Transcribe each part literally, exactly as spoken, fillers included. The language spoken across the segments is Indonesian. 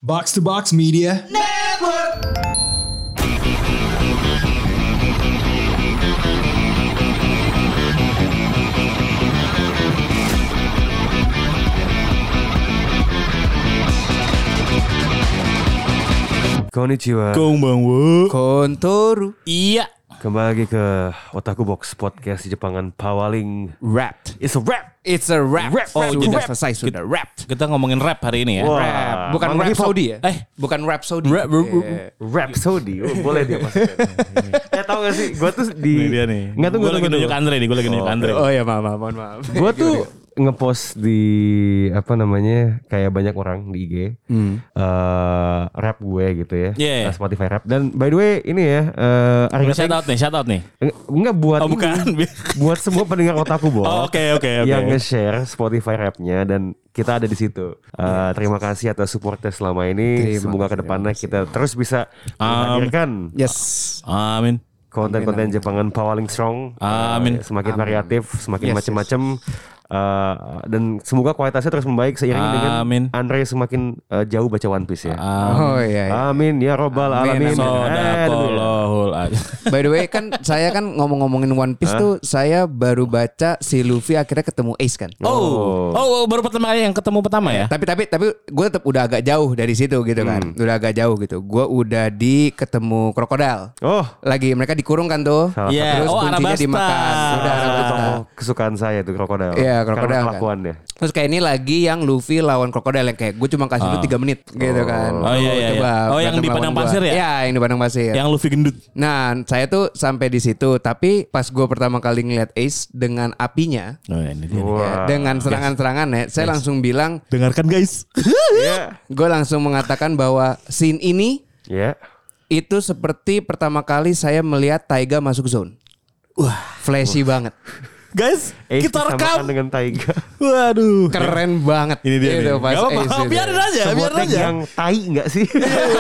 Box to Box Media Network. Konnichiwa. Konbanwa. Kontoru. Iya. Kembali lagi ke Otaku Box Podcast di Jepangan paling Rap. It's a rap. It's a rap. Rap, Oh, rap, sudah rap. selesai sudah rap. Kita ngomongin rap hari ini ya. Wah. Rap. Bukan Mang rap hip hop. Saudi ya? Eh. Bukan rap Saudi. Rap, rap, rap. Eh. Rhapsody. Oh, boleh dia masukkan. Eh tau gak sih, gue tuh di Ini dia nih. Nggak tunggu Gue lagi tunggu nunjuk tunggu. Andre nih. Gue lagi nunjuk Andre. Oh ya maaf maaf mohon maaf. Gue tuh ngepost di apa namanya kayak banyak orang di I G Hmm. eh, rap gue gitu ya, Yeah. eh, Spotify rap. Dan by the way ini ya, uh, Boleh shout out nih, shout out nih. enggak buat Oh ini, bukan. buat semua pendengar Otaku Box. Oh, Oke oke oke. Yang nge-share Spotify rapnya dan kita ada di situ. Uh, terima kasih atas supportnya selama ini. Terima Semoga kasih, kedepannya terima kita terus bisa menghadirkan Yes. Amin. konten-konten Jepangan paling strong. Amin. Uh, semakin Amin. variatif, semakin Yes, macam-macam. Uh, dan semoga kualitasnya terus membaik seiring dengan Amin. Andre semakin uh, jauh baca One Piece ya. Oh iya. iya. Amin ya robbal alamin. Amin, amin. Eh, Sodaqallahul azim. By the way kan saya kan ngomong-ngomongin One Piece tuh saya baru baca si Luffy akhirnya ketemu Ace kan. Oh. oh, baru pertama kali yang ketemu pertama ya? Tapi tapi tapi gue tetap udah agak jauh dari situ gitu kan. Hmm. Udah agak jauh gitu. Gue udah di ketemu krokodil. Oh, Lagi mereka dikurung kan tuh. Salah Iya. Terus Oh, kuncinya Arabasta. dimakan. Udah salah satu Arabasta. tokoh kesukaan saya tuh krokodil. Iya, krokodil Karena kan. kelakuannya. Terus kayak ini lagi yang Luffy lawan krokodil yang kayak gue cuma kasih lu tiga menit gitu kan. Oh, iya, iya, Coba iya. Oh, yang berantem di padang lawan gua. pasir ya? Iya, yang di padang pasir. Yang Luffy gendut. Nah, saya tuh sampai di situ, tapi pas gue pertama kali ngeliat Ace dengan apinya, Oh, ini dia. nih. Wah. ya, dengan serangan-serangan ya, saya langsung bilang, Dengarkan guys. Iya. gue langsung mengatakan bahwa scene ini Iya. itu seperti pertama kali saya melihat Taiga masuk zone. Wah, flashy banget. Guys, Ace kita disamakan rekam. dengan Taiga. Waduh. Keren banget. Ini dia Itu nih. pas Gak apa-apa, Ace itu. biarin aja, Sebuah biarin tag aja. yang tai enggak sih?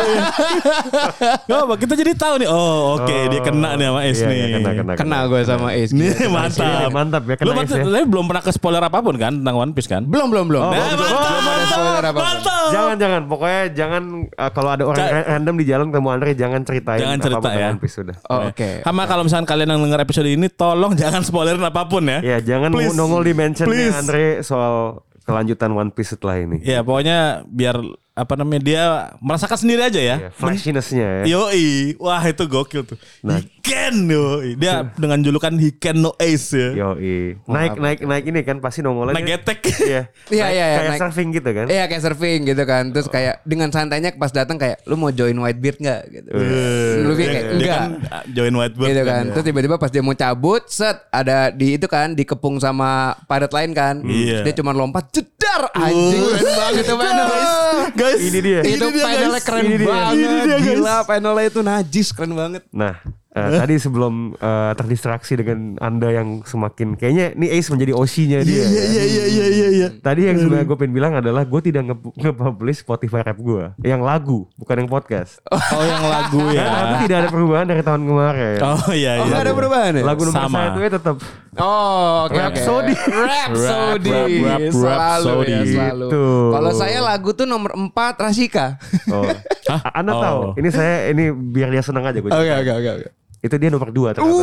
Gak apa, kita jadi tahu nih. Oh, oke, Oh, dia kena nih sama Ace iya, nih. iya, kena, kena, Kena gue sama Ace. Nih gitu. mantap. Iya, mantap ya, kena Lu Ace berarti ya. lu belum pernah ke spoiler apapun kan tentang One Piece kan? Belum, belum, belum. Oh, Belum, belum, belum, belum. belum ada spoiler apa-apa. Mantap. Jangan jangan pokoknya jangan uh, kalau ada orang Ca- ra- random di jalan ketemu Andre jangan ceritain Jangan cerita apapun tentang ya. One Piece sudah. Oh, oke. Sama kalau misalkan kalian yang denger episode ini tolong jangan spoilerin apapun ya. Ya jangan Please. nongol di mentionnya Please. Andre soal kelanjutan One Piece setelah ini. Ya pokoknya biar apa namanya dia merasakan sendiri aja ya. Ya, flashiness-nya ya. Yoi, wah itu gokil tuh. Nah. Hiken yoi. Dia dengan julukan Hiken no Ace ya. Yoi. Naik naik naik ini kan pasti nongolnya. Naik getek. Iya. Iya, Naik- iya, iya, Kayak naik- surfing gitu kan. Iya kayak surfing gitu kan. Terus kayak dengan santainya pas datang kayak lu mau join Whitebeard nggak gitu. Luffy Dia- kayak dia enggak. kan join Whitebird Gitu kan. Terus tiba-tiba pas dia mau cabut, set ada di itu kan dikepung sama pirate lain kan. Iya. Dia cuma lompat jedar anjing keren banget itu panel. Guys, Ini dia. Itu Ini dia, panelnya guys. keren Ini dia. banget. Ini dia, guys. Gila panelnya itu najis keren banget. Nah, eh, tadi sebelum eh, terdistraksi dengan Anda yang semakin kayaknya nih Ace menjadi Oshi-nya dia. Iya iya iya iya iya iya. Tadi yang sebenarnya gue pengen bilang adalah gue tidak nge- nge-publish Spotify rap gue, yang lagu bukan yang podcast. Oh yang lagu ya. Karena itu tidak ada perubahan dari tahun kemarin. Oh iya Oh iya. nggak ada perubahan ya? Lagu nomor Sama. satu ya tetap Oh, oke oke. Rhapsody. Rhapsody. Rap, rap, rap, Selalu ya, Rhapsody. selalu. Gitu. Kalau saya lagu tuh nomor empat Rasika. Oh. Hah? A- Anda Oh. tahu? Ini saya ini biar dia senang aja gue. Oke oke oke oke. Itu dia nomor dua ternyata.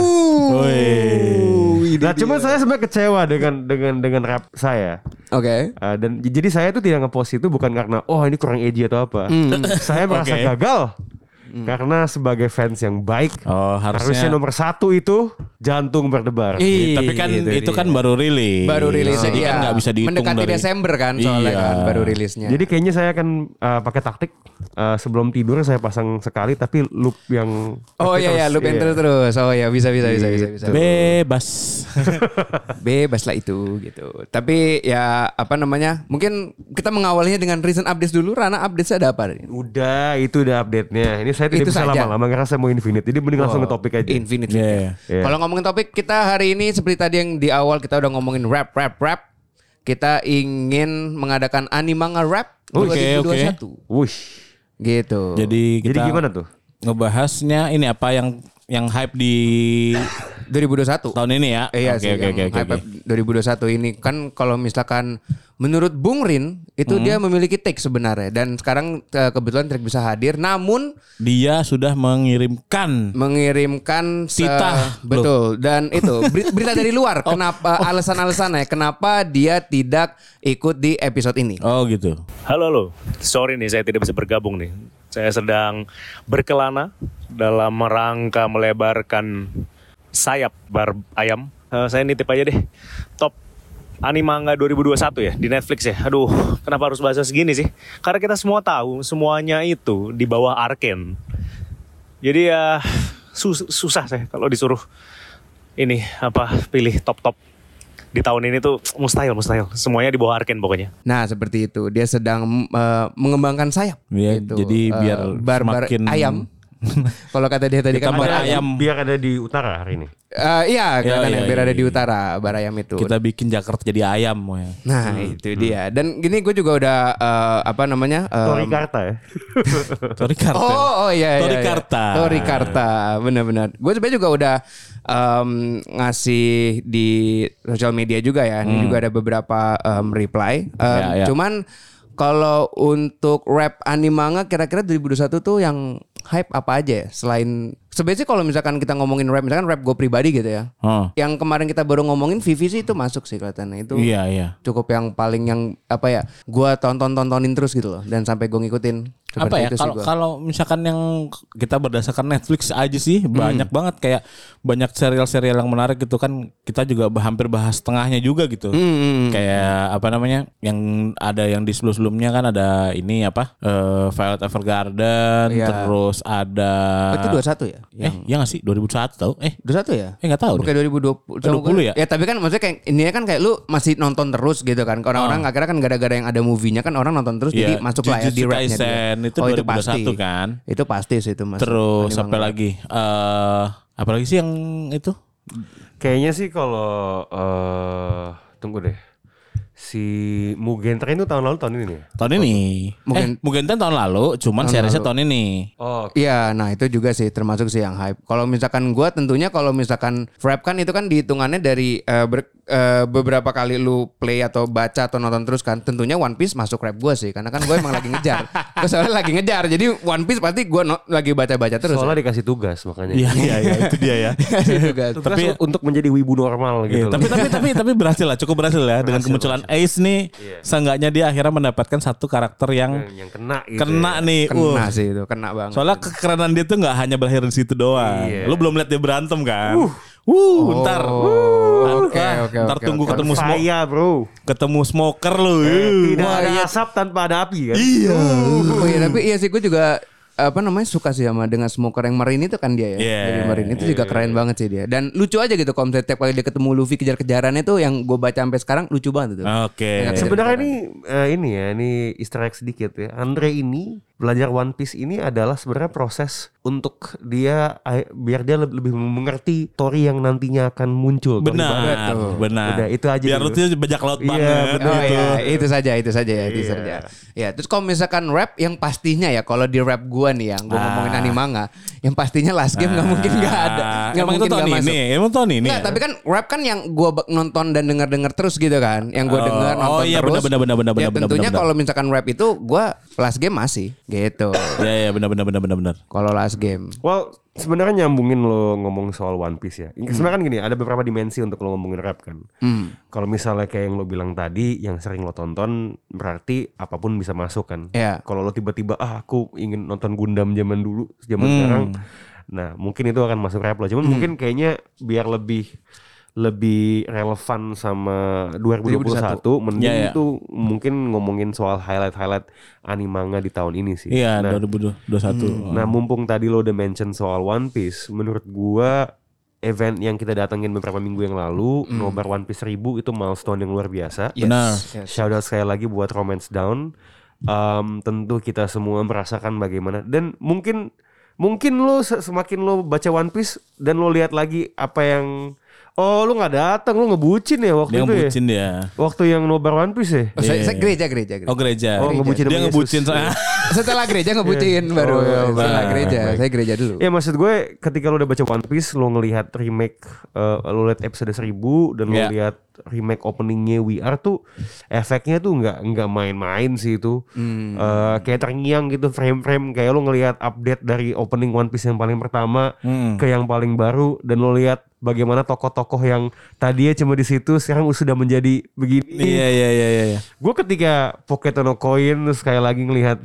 Woi. Nah, cuma saya sebenarnya kecewa dengan dengan dengan rap saya. Oke. Uh, dan j- jadi saya tuh tidak ngepost itu bukan karena oh ini kurang edgy atau apa. Saya merasa Oke. gagal. Karena sebagai fans yang baik, Oh harusnya harusnya. nomor satu itu jantung berdebar. Ih, Tapi kan gitu itu dia. kan baru rilis. Baru rilisnya Jadi iya. kan nggak bisa dihitung Mendekati dari. Desember kan soalnya Iya. kan baru rilisnya. Jadi kayaknya saya akan uh, pakai taktik uh, sebelum tidur saya pasang sekali tapi loop yang Oh tapi iya iya terus, lu enter terus. Oh iya bisa bisa bisa bisa bisa. Bebas. Bebas lah itu gitu. Tapi ya apa namanya? Mungkin kita mengawalnya dengan recent updates dulu. Rana updates ada apa? Udah itu udah update-nya. Ini saya tidak Itu bisa saja. lama-lama karena saya mau infinite. Jadi mending langsung ke topik aja. Infinite. Yeah. Yeah. Kalau ngomongin topik kita hari ini seperti tadi yang di awal kita udah ngomongin rap rap rap. Kita ingin mengadakan animanga rap Oke, dua ribu dua puluh satu. Wush. Gitu. Jadi kita Jadi gimana tuh? ngebahasnya ini apa yang yang hype di dua ribu dua puluh satu. Tahun ini ya. Eh, iya Oke, sih, oke, yang oke, oke, hype oke. dua ribu dua puluh satu ini kan kalau misalkan menurut Bung Rin itu Hmm. dia memiliki take sebenarnya dan sekarang eh, kebetulan Trek bisa hadir, namun Dia sudah mengirimkan mengirimkan se- Titah. betul dan itu ber- berita dari luar kenapa alasan-alasannya kenapa dia tidak ikut di episode ini. Oh gitu. Halo halo, sorry nih saya tidak bisa bergabung nih. Saya sedang berkelana dalam rangka melebarkan sayap bar ayam. Eh, saya nitip aja deh top Animanga dua ribu dua puluh satu ya di Netflix ya. Aduh, kenapa harus bahasa segini sih? Karena kita semua tahu semuanya itu di bawah Arcane. Jadi ya sus- susah saya kalau disuruh ini apa pilih top-top di tahun ini tuh mustahil mustahil. Semuanya di bawah Arcane pokoknya. Nah, seperti itu. Dia sedang eh, mengembangkan sayap Ya, gitu. jadi Eh, biar bar-bar semakin- ayam. Kalau kata dia tadi Kita kan bar bar ayam. Biar ada di utara hari ini. Eh, iya, Ya, kan iya, biar iya, ada di iya. utara bar ayam itu. Kita bikin Jakarta jadi ayam. Ya. Nah, itu dia. Dan gini gue juga udah eh, apa namanya? em, Tori Karta ya. Sorry Karta. Oh, oh iya, iya. Tori iya. Karta. Tori Karta, benar-benar. Gue sebenarnya juga udah em, ngasih di sosial media juga ya. Ini juga ada beberapa em, reply. Em, Ya, ya. Cuman kalau untuk rap Animanga kira-kira dua ribu dua puluh satu tuh yang hype apa aja ya? Selain sebenarnya sih kalau misalkan kita ngomongin rap, misalkan rap gue pribadi gitu ya. Oh. Yang kemarin kita baru ngomongin Vivi sih itu masuk sih kelihatannya. Itu Iya, iya. cukup yang paling yang apa ya? Gua tonton-tontonin terus gitu loh dan sampai gue ngikutin. Seperti Apa ya itu sih kalau gua. kalau misalkan yang kita berdasarkan Netflix aja sih Hmm. banyak banget kayak banyak serial-serial yang menarik gitu kan kita juga hampir bahas setengahnya juga gitu. Hmm, hmm, hmm. Kayak apa namanya yang ada yang di sebelum-sebelumnya kan ada ini apa eh, Violet Evergarden Iya. terus ada Itu dua puluh satu ya? eh ya nggak sih dua ribu satu tau eh dua puluh satu ya? eh nggak tahu Bukan deh. dua ribu dua puluh. dua puluh ya? Ya tapi kan maksudnya kayak ini kan kayak lu masih nonton terus gitu kan. Orang-orang Oh. akhirnya kan gara-gara yang ada movie-nya kan orang nonton terus jadi Iya, masuk lah ya di Jujutsu rapnya dia. Kaisen itu Oh, dua ribu dua puluh satu pasti. kan. Itu pasti sih itu mas. Terus Animanga. apa lagi? Eh apa lagi sih yang itu? Kayaknya sih kalau eh tunggu deh. Si Mugen Train itu tahun lalu tahun ini nih. Tahun ini. Mungkin- eh, mungkin tahun lalu, cuman Tahun seriesnya lalu. tahun ini. Oh, Iya, nah itu juga sih termasuk sih yang hype. Kalau misalkan gua tentunya kalau misalkan rap kan itu kan dihitungannya dari eh, ber- eh, beberapa kali lu play atau baca atau nonton terus kan. Tentunya One Piece masuk rap gua sih karena kan gue emang lagi ngejar. Gue soalnya lagi ngejar. Jadi One Piece pasti gua no- lagi baca-baca terus. soalnya dikasih tugas makanya. Iya, iya, iya, itu dia ya. juga. Tugas Tapi- untuk menjadi wibu normal gitu. Iya, loh. tapi tapi tapi tapi berhasil lah, cukup berhasil ya dengan kemunculan Ace nih. Iya. Seenggaknya dia akhirnya mendapatkan satu karakter yang yang kena gitu. kena ya. nih. Kena Uh. sih itu, kena banget. Soalnya kekerenan dia tuh nggak hanya berakhir di situ doang. Iya. Lu belum lihat dia berantem kan? Uh, ntar. Oh, oke, Ah, oke, ntar oke, tunggu oke. ketemu smoke, Saya bro. ketemu smoker lu. Eh, tidak Wah, ada iya. asap tanpa ada api kan. Iya. Oh iya, tapi iya sih gue juga apa namanya suka sih sama dengan smoker yang Marine itu kan dia ya. Iya, Dari Marine itu juga keren banget sih dia. Dan lucu aja gitu kalau misalnya tiap kali dia ketemu Luffy kejar-kejarannya tuh yang gue baca sampai sekarang lucu banget tuh. Oke. Sebenarnya ini eh, ini ya, ini easter egg sedikit ya. Andre ini belajar One Piece ini adalah sebenarnya proses untuk dia eh, biar dia lebih, lebih mengerti story yang nantinya akan muncul. Story baru. Benar, Tuh. benar. Udah, itu aja Biar dulu. lu tuh bajak laut Iya, banget. benar. Oh gitu. iya, itu saja, itu saja ya, itu Iya. saja. Ya, terus kalau misalkan rap yang pastinya ya, kalau di rap gua nih yang gua Ah. ngomongin Animanga, yang pastinya last game nggak mungkin nggak ada, nggak Emang itu mungkin tahun nggak masuk. ini, emang tahun ini. Nggak, ya? tapi kan rap kan yang gua bak- nonton dan denger-denger terus gitu kan, yang gua Oh, denger oh nonton iya, terus. benar, benar, benar, benar, Ya benar, tentunya benar. kalau misalkan rap itu gua last game masih gitu. Iya, iya, benar, benar, benar, benar, benar. Kalau last game. Well, sebenarnya nyambungin lo ngomong soal One Piece ya. Sebenarnya kan gini, ada beberapa dimensi untuk lo ngomongin rap kan. Hmm. Kalau misalnya kayak yang lo bilang tadi, yang sering lo tonton, berarti apapun bisa masuk kan. Iya. Kalau lo tiba-tiba, ah aku ingin nonton Gundam zaman dulu, zaman Hmm. sekarang, nah mungkin itu akan masuk rap lo. Cuman mungkin kayaknya biar lebih lebih relevan sama dua ribu dua puluh satu, mending Ya, ya. itu mungkin ngomongin soal highlight-highlight Animanga di tahun ini sih. Iya, Nah, dua ribu dua puluh satu. Nah, mumpung tadi lo udah mention soal One Piece, menurut gua event yang kita datengin beberapa minggu yang lalu, nobar One Piece seribu itu milestone yang luar biasa. Benar. Yes. Shout out sekali lagi buat Romance Down. Um, tentu kita semua merasakan bagaimana, dan mungkin mungkin lo se- semakin lo baca One Piece dan lo lihat lagi apa yang Oh, lu nggak datang, lu ngebucin ya waktu Dia itu ngebucin ya? dia. Waktu yang nobar One Piece ya? Oh, saya, Iya. saya gereja, gereja, gereja. Oh gereja. Oh, ngebucin Dia sama ngebucin Yesus. soalnya. Setelah gereja ngebucin baru. Oh, iya, Setelah baik, gereja, baik. saya gereja dulu. Ya maksud gue ketika lu udah baca One Piece, lu ngelihat remake, uh, lu lihat episode seribu dan lu Yeah. lihat remake openingnya We Are tuh efeknya tuh nggak nggak main-main sih itu. Hmm. Uh, kayak terngiang gitu frame-frame kayak lu ngelihat update dari opening One Piece yang paling pertama Hmm. ke yang paling baru dan lu lihat bagaimana tokoh-tokoh yang tadinya cuma di situ sekarang sudah menjadi begini. Iya iya iya iya. Gue ketika Pocket no Coin sekali lagi ngelihat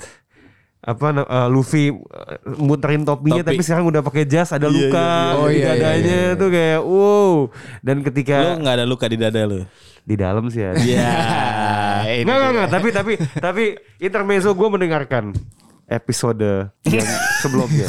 apa uh, Luffy uh, muterin topinya Topi. tapi sekarang udah pakai jas ada Iya, luka iya, iya. Oh, di iya, iya, dadanya iya, iya. tuh kayak wow. Dan ketika Lu nggak ada luka di dada lu? di dalam sih ya. Iya. Nggak nggak nggak tapi tapi tapi intermezzo gue mendengarkan episode yang sebelumnya.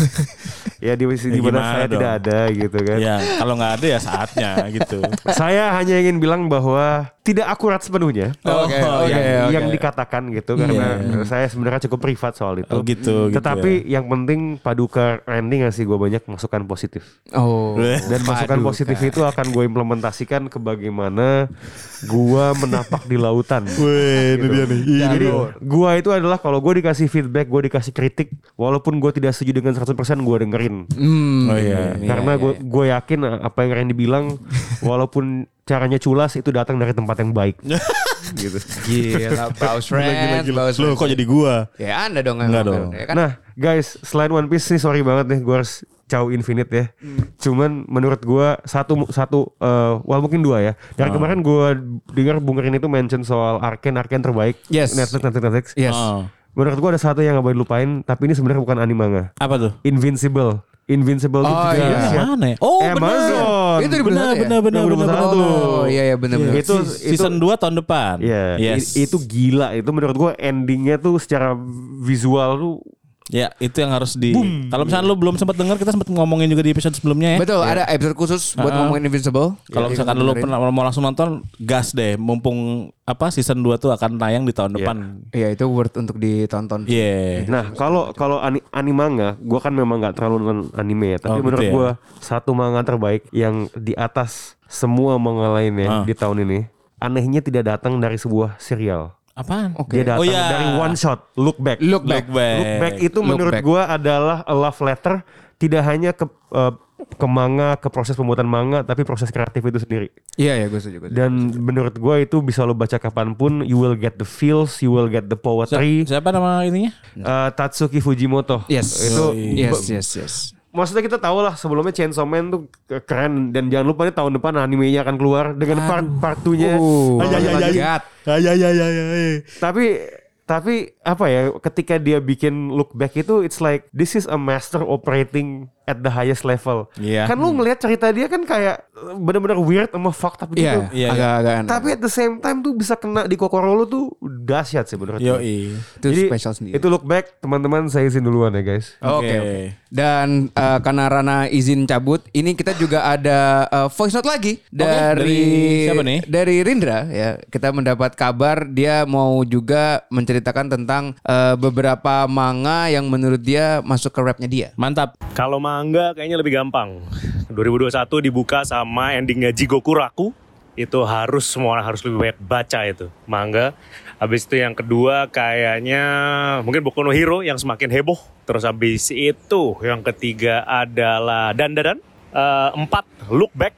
Ya di di Ya, mana gimana saya dong? tidak ada gitu kan. Ya kalau nggak ada ya saatnya gitu. Saya hanya ingin bilang bahwa tidak akurat sepenuhnya. Oke, Oh, oke, yang, oke. yang dikatakan gitu karena saya sebenarnya cukup privat soal itu. Oh, gitu, gitu Tetapi yang penting Paduka Randy ngasih gue banyak masukan positif. Oh. Dan masukan Paduka. positif itu akan gue implementasikan ke bagaimana gue menapak di lautan. Wih, Gitu. Jadi gue itu adalah kalau gue dikasih feedback, gue dikasih kritik, walaupun gue tidak setuju dengan seratus persen gue dengerin. Hmm. Oh iya. Karena gue gue yakin apa yang Randy bilang, walaupun caranya culas itu datang dari tempat yang baik. Gitu. Gila, Baus Friends, Baus Lu Friends. kok jadi gua? Ya anda dong. Enggak emang. dong. Ya kan? Nah, guys, selain One Piece nih sorry banget nih gue harus Cow Infinite ya. Cuman menurut gue satu satu uh, wal mungkin dua ya. Dari Ah. kemarin gue dengar Bung Rin itu mention soal Arcane Arcane terbaik. Yes. Netflix Netflix Netflix. Yes. Oh. Menurut gue ada satu yang gak boleh lupain, tapi ini sebenarnya bukan anime manga. Apa tuh? Invincible. Invincible itu Oh, juga iya. siap- Mana ya? Oh Amazon. Itu di benar benar benar benar benar benar. Oh iya iya benar benar. Itu Season dua tahun depan. Iya, Yes. i- itu gila. Itu menurut gue endingnya tuh secara visual tuh Ya, itu yang harus di. Kalau misalnya lu belum sempat dengar, kita sempat ngomongin juga di episode sebelumnya ya. Betul, ada episode khusus buat Uh-uh. ngomongin Invincible. Kalau Ya, misalkan kita lu dengerin. pernah mau langsung nonton, gas deh. Mumpung apa season dua tuh akan tayang di tahun Iya. depan. Iya itu worth untuk ditonton. Iya. Nah, kalau kalau ani, anime manga, gua kan memang nggak terlalu nonton anime ya, tapi Oh, gitu menurut ya? gua satu manga terbaik yang di atas semua manga lainnya Ah. di tahun ini, anehnya tidak datang dari sebuah serial. Apaan? Dia datang Oh, iya. dari one shot, Look Back. Look Back. Look Back. Look Back itu Look menurut Back. gua adalah a love letter tidak hanya ke eh, ke manga, ke proses pembuatan manga, tapi proses kreatif itu sendiri. Iya ya gue setuju. Gue setuju. Dan menurut gua itu bisa lo baca kapanpun, you will get the feels, you will get the poetry. Si- Siapa nama ininya? Eh, Tatsuki Fujimoto. Yes. Itu yes yes yes. maksudnya kita tahu lah sebelumnya Chainsaw Man tuh keren dan jangan lupa nih tahun depan animenya akan keluar dengan part part two-nya. Uh, Ah, ya, ya, ya, ya. Ya ya ya ya ya. Tapi tapi apa ya ketika dia bikin Look Back itu it's like this is a master operating at the highest level. Iya. Kan lu ngelihat cerita dia kan kayak benar-benar weird sama fucked up gitu. Iya, Iya, agak-agak aneh. Tapi at the same time tuh bisa kena di kokoro lu tuh dahsyat sih menurut Yo gue. Itu Jadi spesial sendiri. itu Look Back teman-teman saya izin duluan ya guys. Oke. oke. Dan eh, karena Rana izin cabut, ini kita juga ada eh, voice note lagi dari, dari siapa nih? Dari Rindra ya. Kita mendapat kabar dia mau juga menceritakan tentang eh, beberapa manga yang menurut dia masuk ke rapnya dia. Mantap. Kalau manga kayaknya lebih gampang. dua ribu dua puluh satu dibuka sama endingnya Jigoku Raku. Itu harus semua orang harus lebih banyak baca itu manga. Habis itu yang kedua kayaknya mungkin Boku no Hero yang semakin heboh. Terus habis itu yang ketiga adalah Dandadan. Eh, empat Look Back.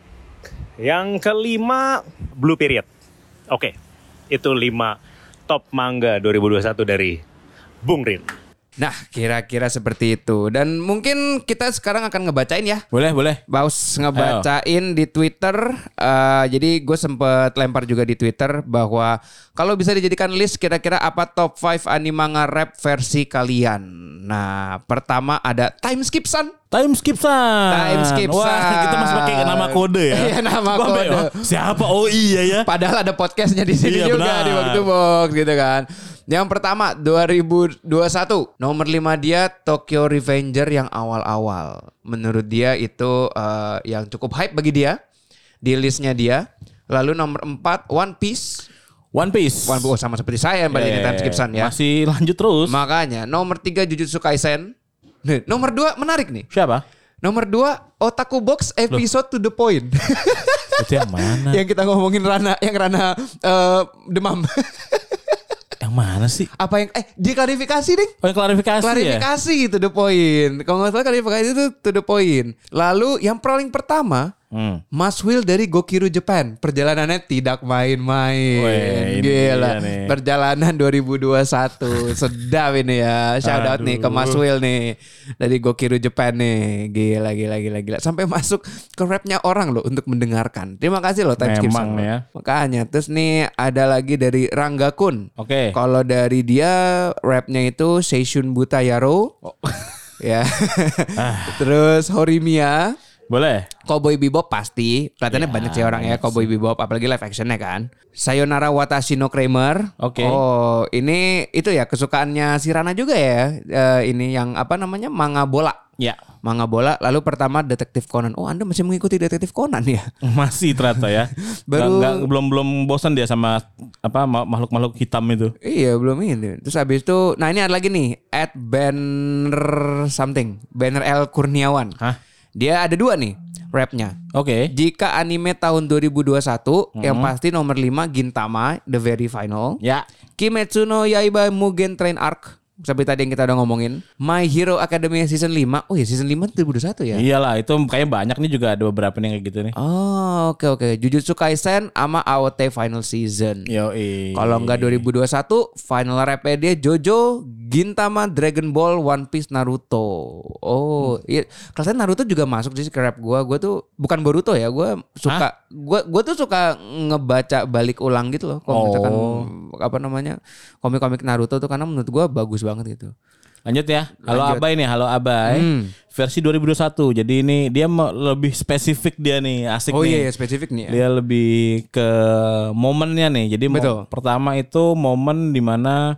Yang kelima Blue Period. Oke, itu lima top manga dua ribu dua puluh satu dari Bung Rin. Nah, kira-kira seperti itu. Dan mungkin kita sekarang akan ngebacain ya. Boleh boleh. Baus ngebacain di Twitter. Uh, jadi gue sempet lempar juga di Twitter bahwa kalau bisa dijadikan list kira-kira apa top lima anime manga rap versi kalian. Nah, pertama ada Time Skip Sun. Time skip san. Time skip Wah, san. kita masih pakai nama kode ya. Iya, nama Gua sampai, kode. oh, siapa? Oh iya ya. Padahal ada podcastnya di sini Iya, juga benar. di Waktu Box gitu kan. Yang pertama dua ribu dua puluh satu nomor lima dia Tokyo Revenger yang awal-awal. Menurut dia itu uh, yang cukup hype bagi dia di listnya dia. Lalu nomor empat One Piece. One Piece. One Piece oh, sama seperti saya yang pada ini Time Skip Sun ya. Masih lanjut terus. Makanya nomor tiga Jujutsu Kaisen. Nih, nomor dua menarik nih. Siapa? Nomor dua, Otaku Box episode to the point. Itu yang mana? Yang kita ngomongin Rana, yang Rana uh, demam. Yang mana sih? Apa yang eh diklarifikasi ding? Oh, yang klarifikasi, Klarifikasi ya? to the point. Kalau nggak salah klarifikasi itu to the point. Lalu yang paling pertama, hmm. Mas Will dari Gokiru Japan. Perjalanannya tidak main-main. Weh, gila. Perjalanan dua ribu dua puluh satu. Sedap ini ya. Shout out nih ke Mas Will nih. Dari Gokiru Japan nih. Gila, gila, gila, gila. Sampai masuk ke rapnya orang loh untuk mendengarkan. Terima kasih loh Time Skip. Memang ya. Makanya. Terus nih ada lagi dari Rangga Kun. Oke. Okay. Kalau dari dia rapnya itu Seishun Butayaro. Oh. Ya. Terus Horimiya. Boleh. Cowboy Bebop pasti. Kelihatannya ya, banyak sih orang ya Cowboy Bebop. Apalagi live actionnya kan. Sayonara Watashi no Kramer. Oke. Okay. Oh ini itu ya kesukaannya si Rana juga ya. Uh, ini yang apa namanya manga bola. Ya. Manga bola. Lalu pertama Detektif Conan. Oh Anda masih mengikuti Detektif Conan ya? Masih ternyata ya. Baru gak, gak, belum belum bosan dia sama apa makhluk-makhluk hitam itu. Iya belum ini. Terus habis itu. Nah ini ada lagi nih. At Banner something. Banner L Kurniawan. Hah? Dia ada dua nih rapnya. Oke. Okay. Jika anime tahun dua ribu dua puluh satu mm-hmm. yang pasti nomor lima Gintama The Very Final. Ya. Kimetsu no Yaiba Mugen Train Arc. Seperti tadi yang kita udah ngomongin. My Hero Academia season lima. Oh ya season lima dua ribu dua puluh satu ya. Iyalah itu kayaknya banyak nih juga ada beberapa nih kayak gitu nih. Oh oke okay, oke. Okay. Jujutsu Kaisen sama A O T Final Season. Yoi. Kalau enggak dua ribu dua puluh satu final rapnya dia Jojo, Gintama, Dragon Ball, One Piece, Naruto. Oh hmm. iya. Kelasnya Naruto juga masuk sih ke rap gue. Gue tuh bukan Boruto ya. Gue suka. Gue gue tuh suka ngebaca balik ulang gitu loh. Kalau oh. misalkan apa namanya komik-komik Naruto tuh karena menurut gue bagus banget gitu. Lanjut ya. Halo Lanjut. Abai nih, halo Abai. Hmm. Versi dua ribu dua puluh satu. Jadi ini dia lebih spesifik dia nih, asik oh, nih. Oh iya, spesifik nih ya. Dia lebih ke momennya nih. Jadi mo- pertama itu momen dimana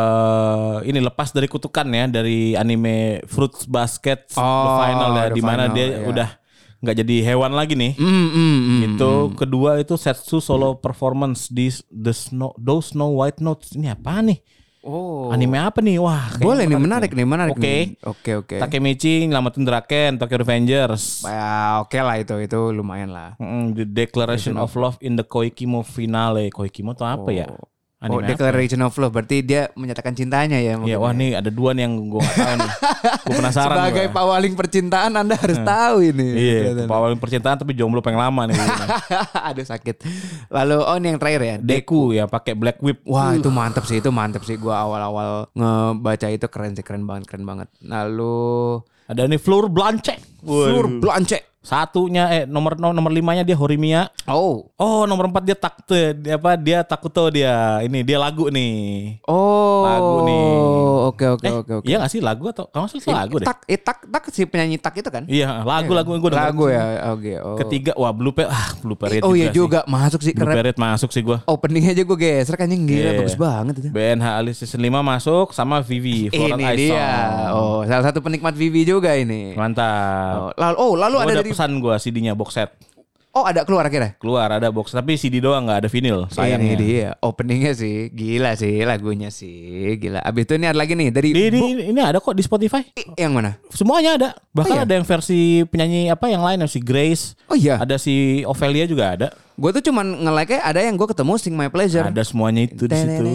uh, ini lepas dari kutukan ya dari anime Fruits Basket oh, The Final ya, di mana dia iya. udah nggak jadi hewan lagi nih. Mm, mm, mm, itu mm. kedua itu Setsu solo performance di The Snow Those Snow White Notes. Ini apa nih? Oh. Anime apa nih? Wah, boleh nih, menarik nih, menarik okay. nih. Oke, oke. Takemichi nyelamatin Draken, Tokyo Revengers. Ya, oke okay lah itu, itu lumayan lah. Mm, The Declaration of Love in the Koikimo Finale. Koikimo itu apa oh. ya? Anime oh, Declaration apa? of Love berarti dia menyatakan cintanya ya. Iya, wah nih ada dua nih yang gue gak tahu nih. Gue penasaran. Sebagai gua. Pawaling percintaan Anda harus hmm. tahu ini. Iya, pawaling percintaan tapi jomblo pengen lama nih. Aduh sakit. Lalu oh ini yang terakhir ya, Deku ya pakai Black Whip. Wah, uh. itu mantep sih, itu mantep sih. Gue awal-awal ngebaca itu keren sih, keren banget, keren banget. Lalu ada nih Fleur Blanche. Fleur Blanche. Satunya eh nomor nomor limanya dia Horimiya. Oh. Oh, nomor empat dia tak dia apa? Dia Takuto dia. Ini dia lagu nih. Oh. Lagu nih. Oke oke oke oke. Iya enggak sih lagu atau kamu sih lagu deh. Tak, eh, tak tak si penyanyi tak itu kan? Iya, lagu-lagu gue udah lagu ya. Oke. Okay, oh. Ketiga wah Blue Parade. Ah, Blue Parade. Eh, oh iya juga, juga sih. masuk sih. Blue Parade masuk sih gue. Openingnya aja gue geser kan yang gila yeah. Bagus banget itu. B N H Alice season lima masuk sama Vivi. Ini dia. Oh, salah satu penikmat Vivi juga ini. Mantap. Oh, lalu oh lalu gua ada, ada dari pesan gue C D-nya box set. Oh ada keluar akhirnya? Keluar ada box tapi C D doang nggak ada vinyl sayangnya. Ini dia openingnya sih gila sih lagunya sih gila. Abis itu ini ada lagi nih dari di, di, ini ada kok di Spotify. I, yang mana? Semuanya ada. Bahkan oh, iya? ada yang versi penyanyi apa yang lain si Grace. Oh iya. Ada si Ophelia juga ada. Gue tuh cuman nge-like-nya ada yang gue ketemu Sing My Pleasure. Ada semuanya itu di situ.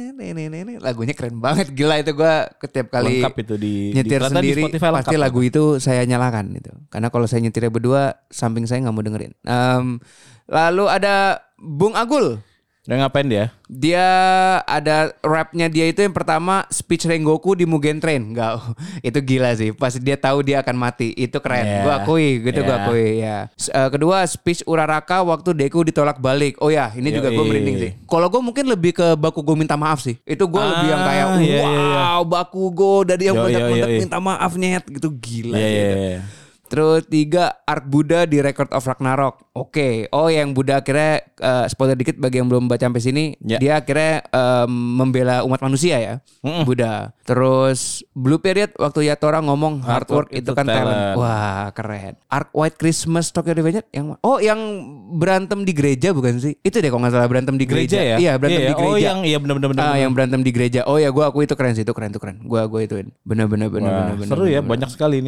Lagunya keren banget gila itu gue setiap kali lengkap itu di nyetir di, sendiri di pasti lagu itu saya nyalakan gitu. Karena kalau saya nyetirnya berdua samping saya nggak mau dengerin. Um, lalu ada Bung Agul. Dia ngapain dia? Dia ada rapnya dia itu yang pertama speech Rengoku di Mugen Train. Enggak, itu gila sih. Pas dia tahu dia akan mati, itu keren. Yeah. Gua akui, gitu yeah. gua akui ya. Uh, kedua speech Uraraka waktu Deku ditolak balik. Oh ya, ini Yo, juga gue merinding sih. Kalau gue mungkin lebih ke Bakugo minta maaf sih. Itu gue ah, lebih yang kayak wow, yeah, yeah. Bakugo dari yang meledak-meledak minta maaf nyet gitu gila. Yeah, gitu. yeah, yeah. Terus tiga Arc Buddha di Record of Ragnarok. Oke, okay. oh yang Buddha akhirnya uh, spoiler dikit bagi yang belum baca sampai sini, yeah. dia akhirnya um, membela umat manusia ya, mm-mm. Buddha. Terus Blue Period waktu Yatora ngomong hard, hard work, work itu, itu kan talent. talent. Wah keren. Arc White Christmas Tokyo Revengers yang oh yang berantem di gereja bukan sih? Itu deh kalau nggak salah berantem di gereja. gereja ya? Iya berantem iya, di gereja. Oh yang iya benar-benar. Ah yang berantem di gereja. Oh ya gue aku itu keren sih itu keren tuh keren. Gue gue ituin. Bener-bener bener-bener. Seru bener, ya bener. Banyak sekali nih.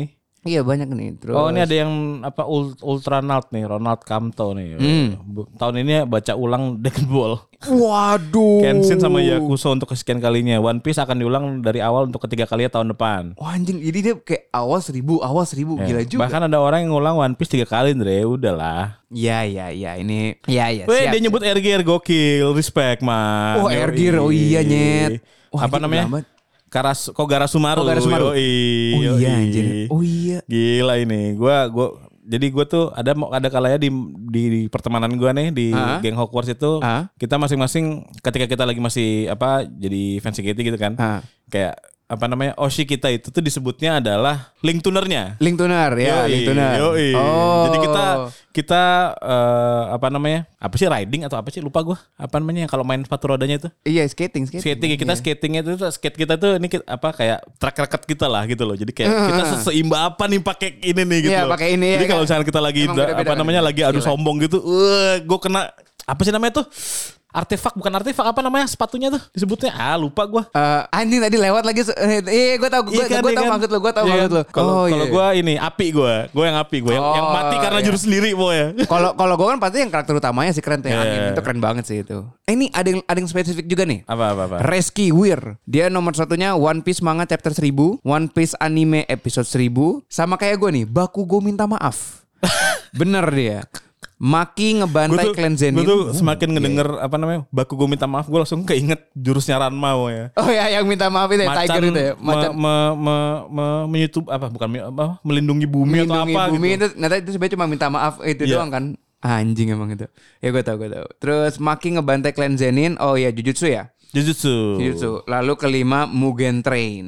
Iya banyak nih. Terus Oh ini ada yang apa Ultranaut nih, Ronald Kamto nih. Hmm. Tahun ini baca ulang Dragon Ball. Waduh. Kenshin sama Yakuza untuk kesekian kalinya. One Piece akan diulang dari awal untuk ketiga kalinya tahun depan. Wah anjing, jadi dia kayak awal seribu, awal seribu, Ya. gila juga. Bahkan ada orang yang ngulang One Piece tiga kali, Andre. Udahlah. Ya ya ya ini. Ya ya. Weh, siap, dia nyebut siap. Air Gear gokil, respect man. Oh, Air Gear, oh iya, nyet. Wah, Apa ini namanya? lambat. Karas Kogara Sumaru. Kogara Sumaru. Yoi, Oh iya yoi. anjir. Oh iya. Gila ini. Gua gua jadi gue tuh ada ada kalanya di di, di pertemanan gue nih di Ah. geng Hogwarts itu Ah. kita masing-masing ketika kita lagi masih apa jadi fans K T gitu kan. Ah. Kayak apa namanya Oshi kita itu tuh disebutnya adalah link tunernya. Link tuner ya, Yoi, link tuner. yoi. Oh. Jadi kita kita eh, apa namanya? Apa sih riding atau apa sih lupa gua. Apa namanya yang kalau main sepatu rodanya itu? Iya skating, skating. Skating kita Iya. skatingnya itu skate kita tuh ini kita- apa kayak track record kita lah gitu loh. Jadi kayak kita se- seimba apa nih pakai ini nih gitu. Iya, loh. pakai ini ya Jadi kalau kan? misalnya kita lagi Emang da- beda-beda apa kan? namanya lagi adu Gila. sombong gitu, eh gua kena apa sih namanya tuh? Artefak bukan artefak apa namanya sepatunya tuh disebutnya ah lupa gua. Eh, anjing tadi lewat lagi. se- Eh, iya, gue tahu, gue Iya kan, gue iya tahu kan? maksud lo, gue tahu Iya maksud kan? lo. Kalau Oh, kalau iya. gua ini api gua, gua yang api gua yang, yang Oh, mati karena iya. jurus sendiri boy ya. Kalau kalau gue kan pasti yang karakter utamanya sih keren tuh yang Iya. angin. Itu keren banget sih itu. Eh, ini ada yang ada yang spesifik juga nih. Apa apa apa. Reski Weir. Dia nomor satunya One Piece manga chapter seribu, One Piece anime episode seribu. Sama kayak gue nih, Bakugo minta maaf. Bener dia. Maki ngebantai Clan Zenin. Gue tuh semakin ngedenger apa namanya Bakugo minta maaf, gue langsung keinget jurusnya Ranma boy ya. Oh ya, yang minta maaf itu ya, Tiger itu ya. me, Macan me, me, me, menyutup apa bukan me- apa melindungi bumi melindungi atau apa bumi gitu. itu. Nah, itu sebenarnya cuma minta maaf itu Iya. doang kan. Anjing emang itu. Ya gue tau, gue tau. Terus Maki ngebantai Clan Zenin. Oh ya, Jujutsu ya. Jujutsu. Jujutsu. Lalu kelima Mugen Train.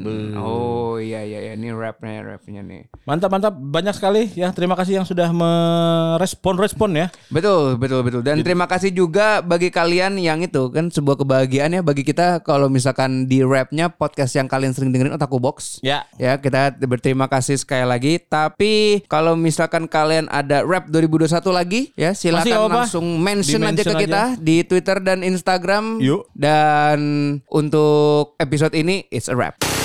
Oh iya iya iya, ini rapnya rapnya nih. Mantap mantap banyak sekali ya. Terima kasih yang sudah merespon-respon ya. Betul, betul, betul. Dan terima kasih juga bagi kalian yang itu kan sebuah kebahagiaan ya bagi kita kalau misalkan di rapnya podcast yang kalian sering dengerin Otaku Box. Ya. Ya, kita berterima kasih sekali lagi. Tapi kalau misalkan kalian ada rap dua ribu dua puluh satu lagi ya Masih silakan apa-apa. langsung mention aja Di-mention ke kita aja. di Twitter dan Instagram. Yuk. Dan untuk episode ini it's a rap.